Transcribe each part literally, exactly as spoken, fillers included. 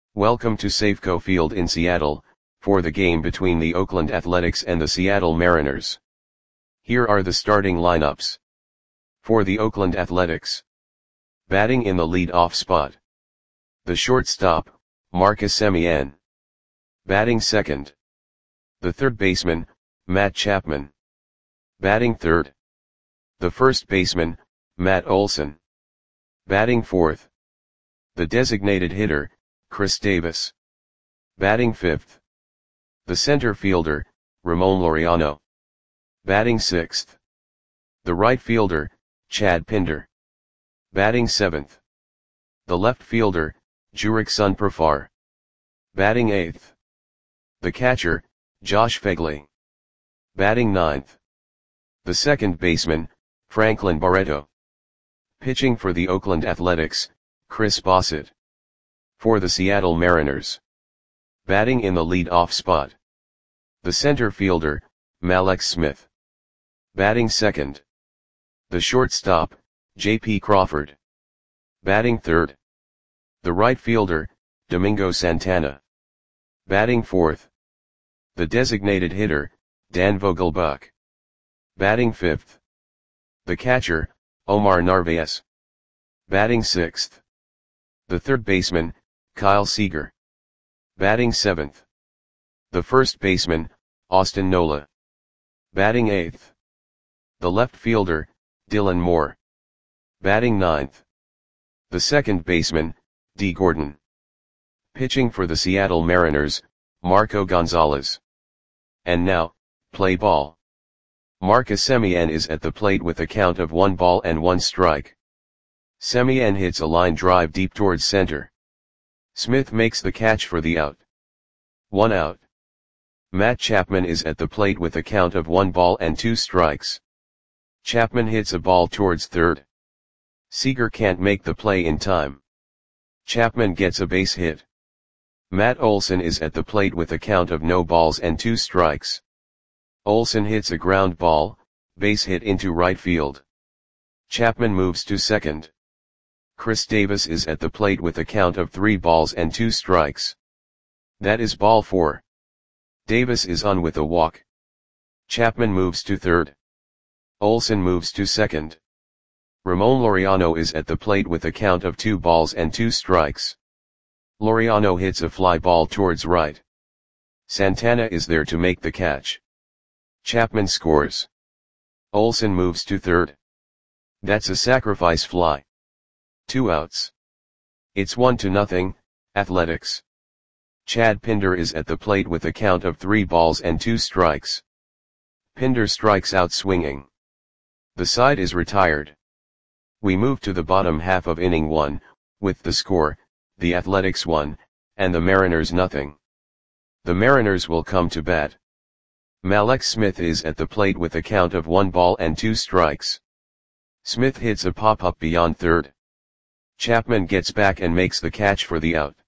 Welcome to Safeco Field in Seattle, for the game between the Oakland Athletics and the Seattle Mariners. Here are the starting lineups. For the Oakland Athletics. Batting in the lead-off spot. The shortstop, Marcus Semien. Batting second. The third baseman, Matt Chapman. Batting third. The first baseman, Matt Olson. Batting fourth. The designated hitter, Chris Davis. Batting fifth. The center fielder, Ramon Laureano. Batting sixth. The right fielder, Chad Pinder. Batting seventh. The left fielder, Jurickson Profar. Batting eighth. The catcher, Josh Phegley. Batting ninth. The second baseman, Franklin Barreto. Pitching for the Oakland Athletics, Chris Bassitt. For the Seattle Mariners. Batting in the lead-off spot. The center fielder, Mallex Smith. Batting second. The shortstop, J P Crawford. Batting third. The right fielder, Domingo Santana. Batting fourth. The designated hitter, Dan Vogelbach. Batting fifth. The catcher, Omar Narvaez. Batting sixth. The third baseman, Kyle Seager. Batting seventh. The first baseman, Austin Nola. Batting eighth. The left fielder, Dylan Moore. Batting ninth. The second baseman, Dee Gordon. Pitching for the Seattle Mariners, Marco Gonzalez. And now, play ball. Marcus Semien is at the plate with a count of one ball and one strike. Semien hits a line drive deep towards center. Smith makes the catch for the out. One out. Matt Chapman is at the plate with a count of one ball and two strikes. Chapman hits a ball towards third. Seager can't make the play in time. Chapman gets a base hit. Matt Olson is at the plate with a count of no balls and two strikes. Olson hits a ground ball, base hit into right field. Chapman moves to second. Chris Davis is at the plate with a count of three balls and two strikes. That is ball four. Davis is on with a walk. Chapman moves to third. Olson moves to second. Ramon Laureano is at the plate with a count of two balls and two strikes. Laureano hits a fly ball towards right. Santana is there to make the catch. Chapman scores. Olson moves to third. That's a sacrifice fly. Two outs. It's one to nothing, Athletics. Chad Pinder is at the plate with a count of three balls and two strikes. Pinder strikes out swinging. The side is retired. We move to the bottom half of inning one, with the score, the Athletics one, and the Mariners nothing. The Mariners will come to bat. Mallex Smith is at the plate with a count of one ball and two strikes. Smith hits a pop-up beyond third. Chapman gets back and makes the catch for the out.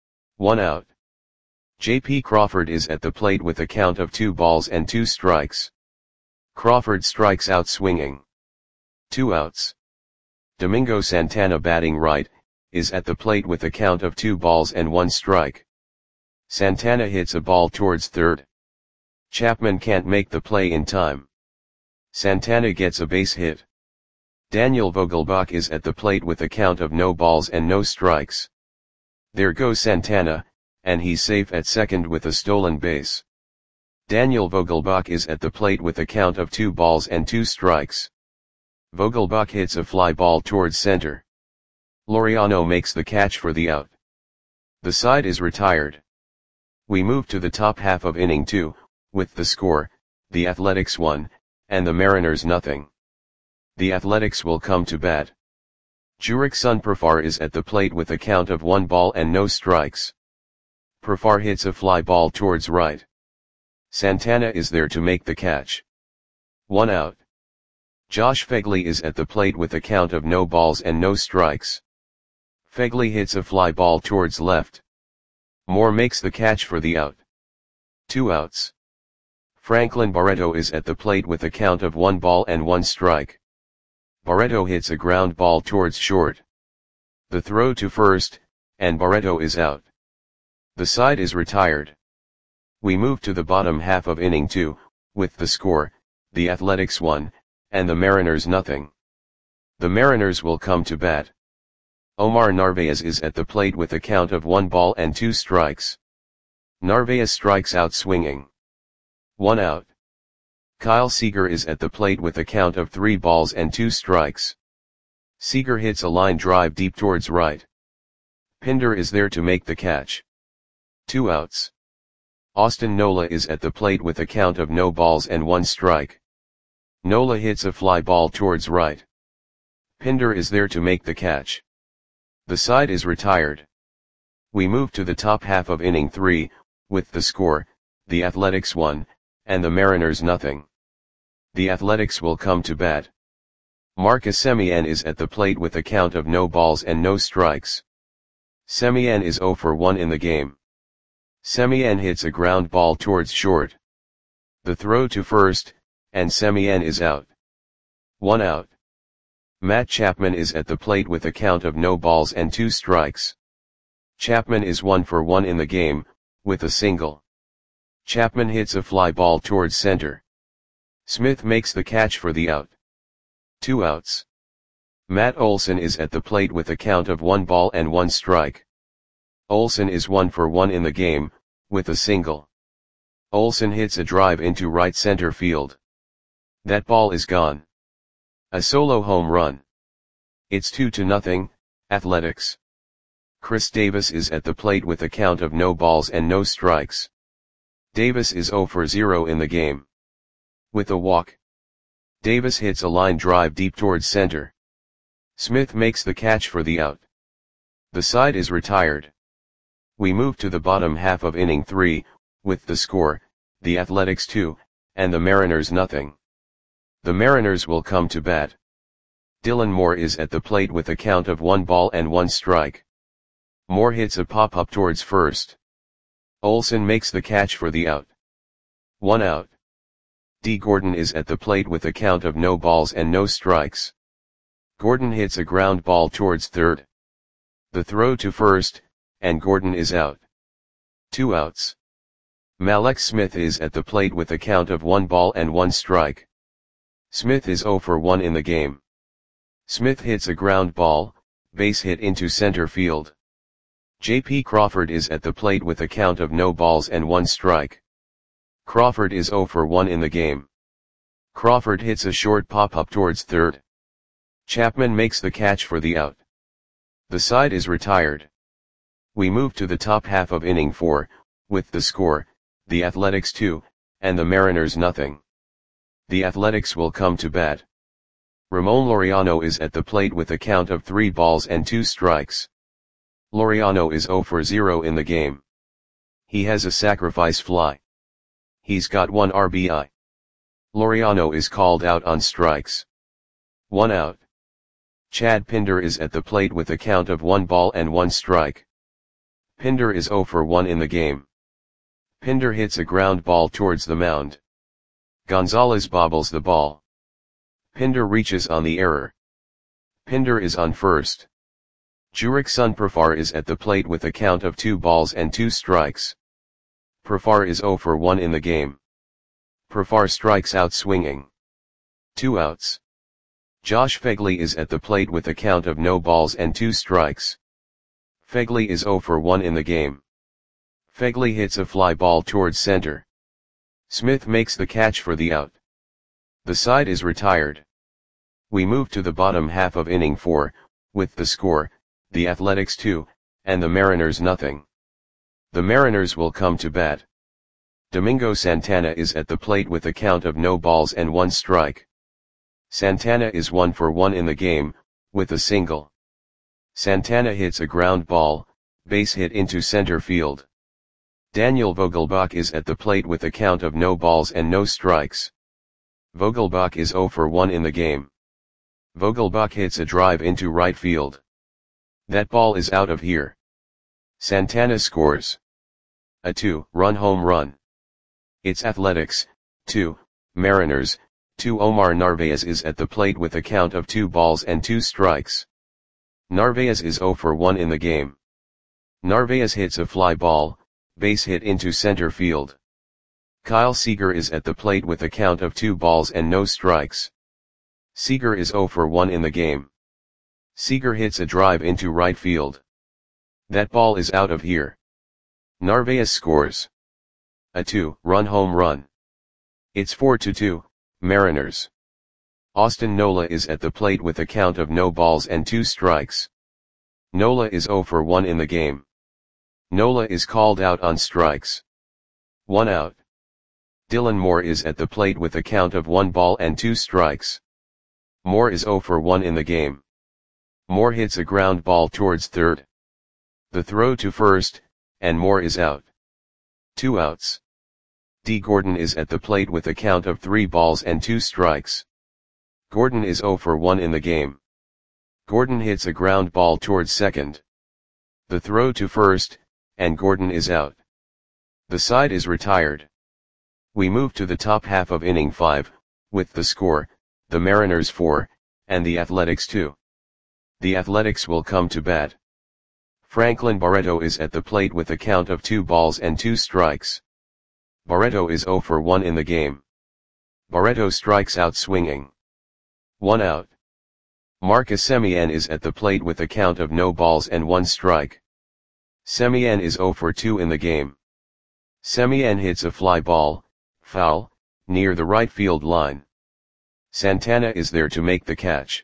One out. J P Crawford is at the plate with a count of two balls and two strikes. Crawford strikes out swinging. Two outs. Domingo Santana, batting right, is at the plate with a count of two balls and one strike. Santana hits a ball towards third. Chapman can't make the play in time. Santana gets a base hit. Daniel Vogelbach is at the plate with a count of no balls and no strikes. There goes Santana, and he's safe at second with a stolen base. Daniel Vogelbach is at the plate with a count of two balls and two strikes. Vogelbach hits a fly ball towards center. Laureano makes the catch for the out. The side is retired. We move to the top half of inning two, with the score, the Athletics one, and the Mariners nothing. The Athletics will come to bat. Jurickson Profar is at the plate with a count of one ball and no strikes. Profar hits a fly ball towards right. Santana is there to make the catch. One out. Josh Phegley is at the plate with a count of no balls and no strikes. Phegley hits a fly ball towards left. Moore makes the catch for the out. Two outs. Franklin Barreto is at the plate with a count of one ball and one strike. Barreto hits a ground ball towards short. The throw to first, and Barreto is out. The side is retired. We move to the bottom half of inning two, with the score, the Athletics one, and the Mariners nothing. The Mariners will come to bat. Omar Narvaez is at the plate with a count of one ball and two strikes. Narvaez strikes out swinging. One out. Kyle Seager is at the plate with a count of three balls and two strikes. Seager hits a line drive deep towards right. Pinder is there to make the catch. Two outs. Austin Nola is at the plate with a count of no balls and one strike. Nola hits a fly ball towards right. Pinder is there to make the catch. The side is retired. We move to the top half of inning three, with the score, the Athletics one, and the Mariners nothing. The Athletics will come to bat. Marcus Semien is at the plate with a count of no balls and no strikes. Semien is zero for one in the game. Semien hits a ground ball towards short. The throw to first, and Semien is out. One out. Matt Chapman is at the plate with a count of no balls and two strikes. Chapman is one for one in the game, with a single. Chapman hits a fly ball towards center. Smith makes the catch for the out. Two outs. Matt Olson is at the plate with a count of one ball and one strike. Olson is one for one in the game, with a single. Olson hits a drive into right center field. That ball is gone. A solo home run. It's two to nothing, Athletics. Chris Davis is at the plate with a count of no balls and no strikes. Davis is zero for zero in the game. With a walk. Davis hits a line drive deep towards center. Smith makes the catch for the out. The side is retired. We move to the bottom half of inning three, with the score, the Athletics two, and the Mariners nothing. The Mariners will come to bat. Dylan Moore is at the plate with a count of one ball and one strike. Moore hits a pop-up towards first. Olson makes the catch for the out. One out. D. Gordon is at the plate with a count of no balls and no strikes. Gordon hits a ground ball towards third. The throw to first, and Gordon is out. Two outs. Mallex Smith is at the plate with a count of one ball and one strike. Smith is zero for one in the game. Smith hits a ground ball, base hit into center field. J P Crawford is at the plate with a count of no balls and one strike. Crawford is zero for one in the game. Crawford hits a short pop-up towards third. Chapman makes the catch for the out. The side is retired. We move to the top half of inning four, with the score, the Athletics two, and the Mariners nothing. The Athletics will come to bat. Ramon Laureano is at the plate with a count of three balls and two strikes. Laureano is zero for zero in the game. He has a sacrifice fly. He's got one R B I. Laureano is called out on strikes. One out. Chad Pinder is at the plate with a count of one ball and one strike. Pinder is zero for one in the game. Pinder hits a ground ball towards the mound. Gonzalez bobbles the ball. Pinder reaches on the error. Pinder is on first. Jurickson Profar is at the plate with a count of two balls and two strikes. Profar is zero for one in the game. Profar strikes out swinging. Two outs. Josh Phegley is at the plate with a count of no balls and two strikes. Phegley is zero for one in the game. Phegley hits a fly ball towards center. Smith makes the catch for the out. The side is retired. We move to the bottom half of inning four, with the score, the Athletics two, and the Mariners nothing. The Mariners will come to bat. Domingo Santana is at the plate with a count of no balls and one strike. Santana is one for one in the game, with a single. Santana hits a ground ball, base hit into center field. Daniel Vogelbach is at the plate with a count of no balls and no strikes. Vogelbach is zero for one in the game. Vogelbach hits a drive into right field. That ball is out of here. Santana scores a two-run home run. It's Athletics, two, Mariners, two. Omar Narvaez is at the plate with a count of two balls and two strikes. Narvaez is zero for one in the game. Narvaez hits a fly ball, base hit into center field. Kyle Seager is at the plate with a count of two balls and no strikes. Seager is zero for one in the game. Seager hits a drive into right field. That ball is out of here. Narvaez scores a two-run home run. It's four to two, Mariners. Austin Nola is at the plate with a count of no balls and two strikes. Nola is zero for one in the game. Nola is called out on strikes. One out. Dylan Moore is at the plate with a count of one ball and two strikes. Moore is zero for one in the game. Moore hits a ground ball towards third. The throw to first, and Moore is out. Two outs. D. Gordon is at the plate with a count of three balls and two strikes. Gordon is zero for one in the game. Gordon hits a ground ball towards second. The throw to first, and Gordon is out. The side is retired. We move to the top half of inning five, with the score, the Mariners four, and the Athletics two. The Athletics will come to bat. Franklin Barreto is at the plate with a count of two balls and two strikes. Barreto is zero for one in the game. Barreto strikes out swinging. One out. Marcus Semien is at the plate with a count of no balls and one strike. Semien is zero for two in the game. Semien hits a fly ball, foul, near the right field line. Santana is there to make the catch.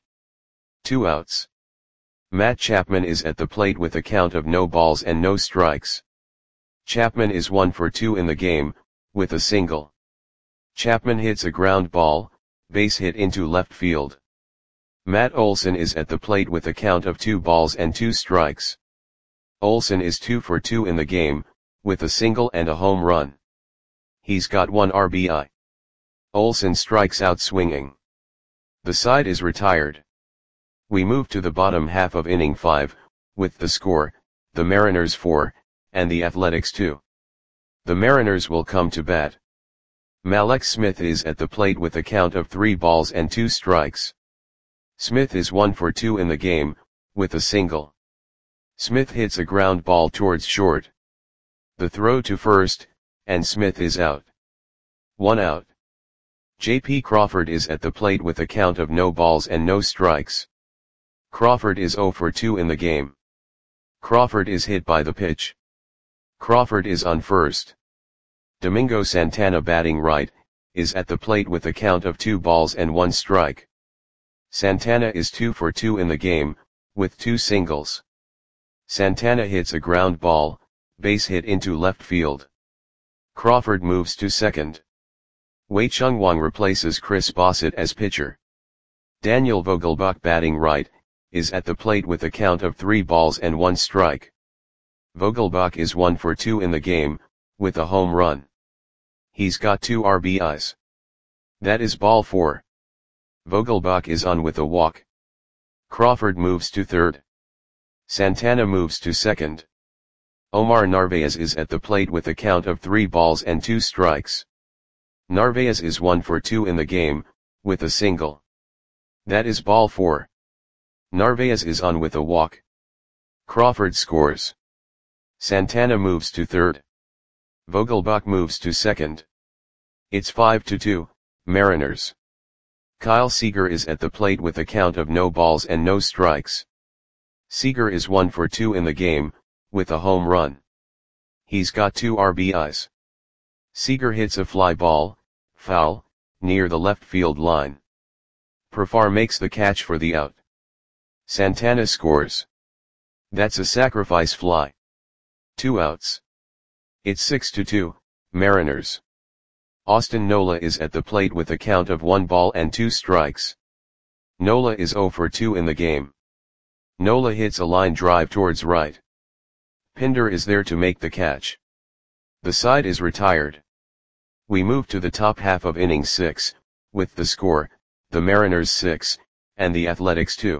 Two outs. Matt Chapman is at the plate with a count of no balls and no strikes. Chapman is one for two in the game, with a single. Chapman hits a ground ball, base hit into left field. Matt Olson is at the plate with a count of two balls and two strikes. Olson is two for two in the game, with a single and a home run. He's got one R B I. Olson strikes out swinging. The side is retired. We move to the bottom half of inning five, with the score, the Mariners four, and the Athletics two. The Mariners will come to bat. Mallex Smith is at the plate with a count of three balls and two strikes. Smith is one for two in the game, with a single. Smith hits a ground ball towards short. The throw to first, and Smith is out. One out. J P Crawford is at the plate with a count of no balls and no strikes. Crawford is zero for two in the game. Crawford is hit by the pitch. Crawford is on first. Domingo Santana, batting right, is at the plate with a count of two balls and one strike. Santana is two for two in the game, with two singles. Santana hits a ground ball, base hit into left field. Crawford moves to second. Wei Chung Wang replaces Chris Bassett as pitcher. Daniel Vogelbach, batting right, is at the plate with a count of three balls and one strike. Vogelbach is one for two in the game, with a home run. He's got two R B Is. That is ball four. Vogelbach is on with a walk. Crawford moves to third. Santana moves to second. Omar Narvaez is at the plate with a count of three balls and two strikes. Narvaez is one for two in the game, with a single. That is ball four. Narvaez is on with a walk. Crawford scores. Santana moves to third. Vogelbach moves to second. It's five to two, Mariners. Kyle Seager is at the plate with a count of no balls and no strikes. Seager is one for two in the game, with a home run. He's got two R B Is. Seager hits a fly ball, foul, near the left field line. Profar makes the catch for the out. Santana scores. That's a sacrifice fly. Two outs. It's six to two, Mariners. Austin Nola is at the plate with a count of one ball and two strikes. Nola is zero for two in the game. Nola hits a line drive towards right. Pinder is there to make the catch. The side is retired. We move to the top half of inning six, with the score, the Mariners six, and the Athletics two.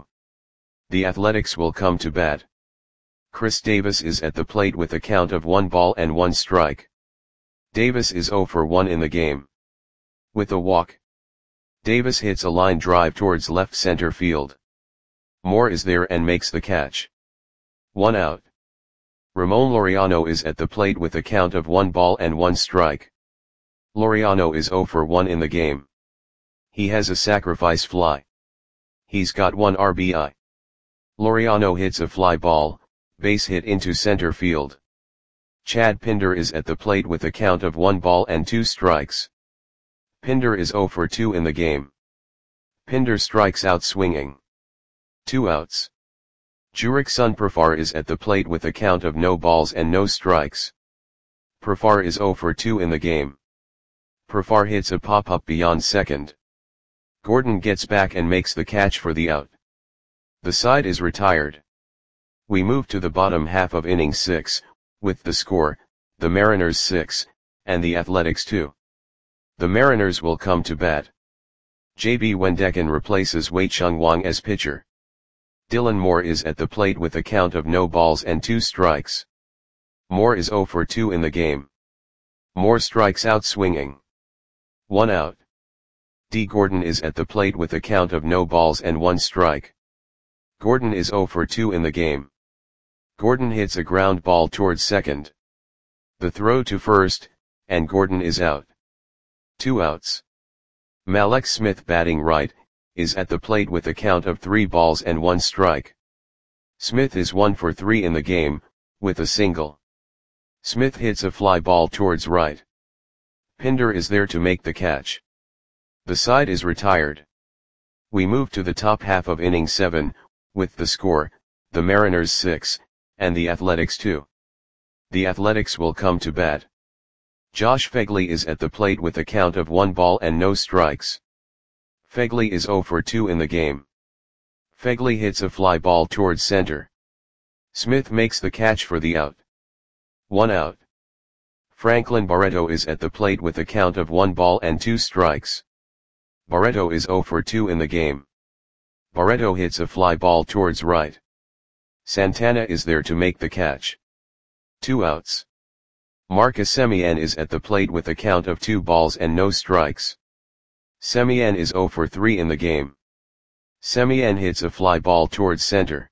The Athletics will come to bat. Chris Davis is at the plate with a count of one ball and one strike. Davis is zero for one in the game. With a walk. Davis hits a line drive towards left center field. Moore is there and makes the catch. One out. Ramon Laureano is at the plate with a count of one ball and one strike. Laureano is zero for one in the game. He has a sacrifice fly. He's got one R B I. Laureano hits a fly ball, base hit into center field. Chad Pinder is at the plate with a count of one ball and two strikes. Pinder is zero for two in the game. Pinder strikes out swinging. Two outs. Jurickson Profar is at the plate with a count of no balls and no strikes. Profar is zero for two in the game. Profar hits a pop-up beyond second. Gordon gets back and makes the catch for the out. The side is retired. We move to the bottom half of inning six, with the score, the Mariners six, and the Athletics two. The Mariners will come to bat. J B Wendekin replaces Wei Chung Wang as pitcher. Dylan Moore is at the plate with a count of no balls and two strikes. Moore is zero for two in the game. Moore strikes out swinging. One out. D. Gordon is at the plate with a count of no balls and one strike. Gordon is zero for two in the game. Gordon hits a ground ball towards second. The throw to first, and Gordon is out. Two outs. Mallex Smith, batting right, is at the plate with a count of three balls and one strike. Smith is one for three in the game, with a single. Smith hits a fly ball towards right. Pinder is there to make the catch. The side is retired. We move to the top half of inning seven, with the score, the Mariners six, and the Athletics two. The Athletics will come to bat. Josh Phegley is at the plate with a count of one ball and no strikes. Phegley is zero for two in the game. Phegley hits a fly ball towards center. Smith makes the catch for the out. One out. Franklin Barreto is at the plate with a count of one ball and two strikes. Barreto is zero for two in the game. Barreto hits a fly ball towards right. Santana is there to make the catch. Two outs. Marcus Semien is at the plate with a count of two balls and no strikes. Semien is zero for three in the game. Semien hits a fly ball towards center.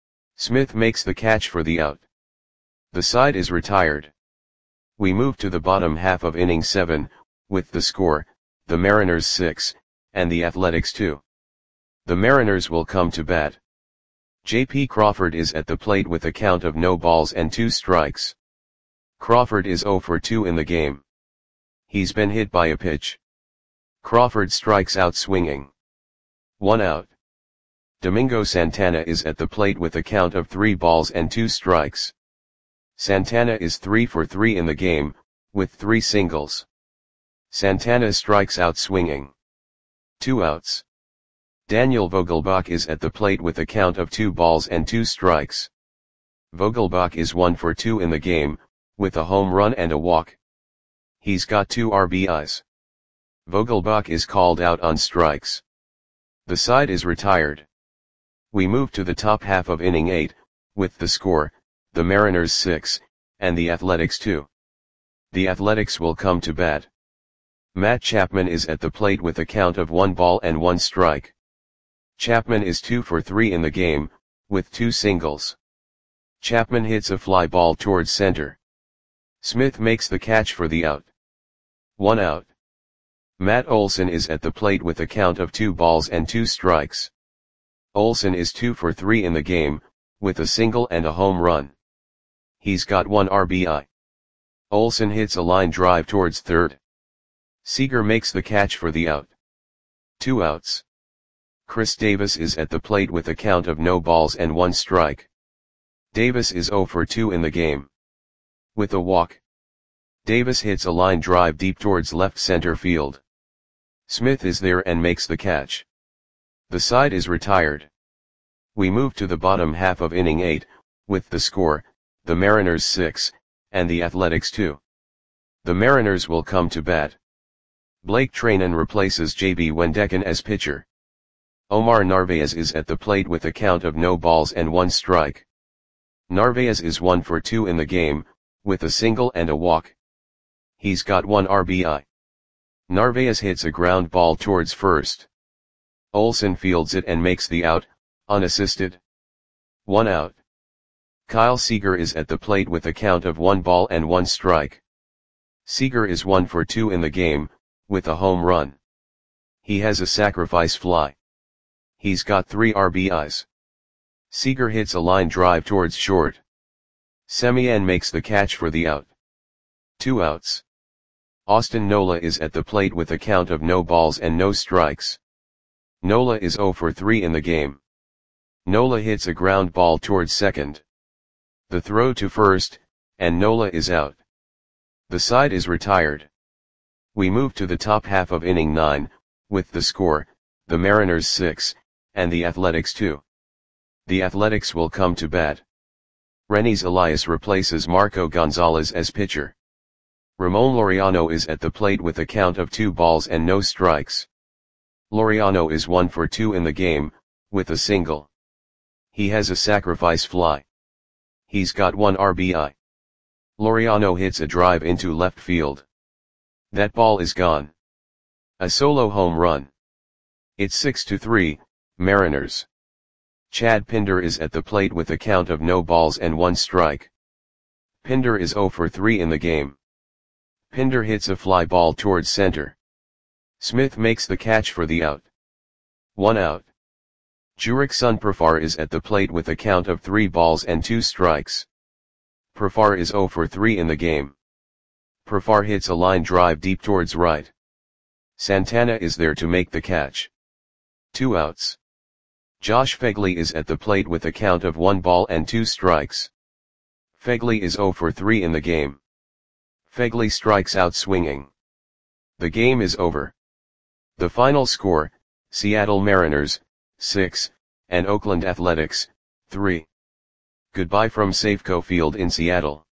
Smith makes the catch for the out. The side is retired. We move to the bottom half of inning seven, with the score, the Mariners six, and the Athletics two. The Mariners will come to bat. J P Crawford is at the plate with a count of no balls and two strikes. Crawford is zero for two in the game. He's been hit by a pitch. Crawford strikes out swinging. One out. Domingo Santana is at the plate with a count of three balls and two strikes. Santana is three for three in the game, with three singles. Santana strikes out swinging. Two outs. Daniel Vogelbach is at the plate with a count of two balls and two strikes. Vogelbach is one for two in the game, with a home run and a walk. He's got two R B Is. Vogelbach is called out on strikes. The side is retired. We move to the top half of inning eight, with the score, the Mariners six, and the Athletics two. The Athletics will come to bat. Matt Chapman is at the plate with a count of one ball and one strike. Chapman is two for three in the game, with two singles. Chapman hits a fly ball towards center. Smith makes the catch for the out. One out. Matt Olson is at the plate with a count of two balls and two strikes. Olson is two for three in the game, with a single and a home run. He's got one R B I. Olson hits a line drive towards third. Seager makes the catch for the out. Two outs. Chris Davis is at the plate with a count of no balls and one strike. Davis is zero for two in the game. With a walk. Davis hits a line drive deep towards left center field. Smith is there and makes the catch. The side is retired. We move to the bottom half of inning eight, with the score, the Mariners six, and the Athletics two. The Mariners will come to bat. Blake Treinen replaces J B Wendekin as pitcher. Omar Narvaez is at the plate with a count of no balls and one strike. Narvaez is one for two in the game, with a single and a walk. He's got one R B I. Narvaez hits a ground ball towards first. Olson fields it and makes the out, unassisted. One out. Kyle Seager is at the plate with a count of one ball and one strike. Seager is one for two in the game, with a home run. He has a sacrifice fly. He's got three R B Is. Seager hits a line drive towards short. Semien makes the catch for the out. Two outs. Austin Nola is at the plate with a count of no balls and no strikes. Nola is zero for three in the game. Nola hits a ground ball towards second. The throw to first, and Nola is out. The side is retired. We move to the top half of inning nine, with the score, the Mariners six, and the Athletics two. The Athletics will come to bat. Renis Elias replaces Marco Gonzalez as pitcher. Ramon Laureano is at the plate with a count of two balls and no strikes. Laureano is one for two in the game, with a single. He has a sacrifice fly. He's got one R B I. Laureano hits a drive into left field. That ball is gone. A solo home run. It's six to three, Mariners. Chad Pinder is at the plate with a count of no balls and one strike. Pinder is zero for three in the game. Pinder hits a fly ball towards center. Smith makes the catch for the out. One out. Jurickson Profar is at the plate with a count of three balls and two strikes. Profar is zero for three in the game. Profar hits a line drive deep towards right. Santana is there to make the catch. Two outs. Josh Phegley is at the plate with a count of one ball and two strikes. Phegley is zero for three in the game. Phegley strikes out swinging. The game is over. The final score, Seattle Mariners, six, and Oakland Athletics, three. Goodbye from Safeco Field in Seattle.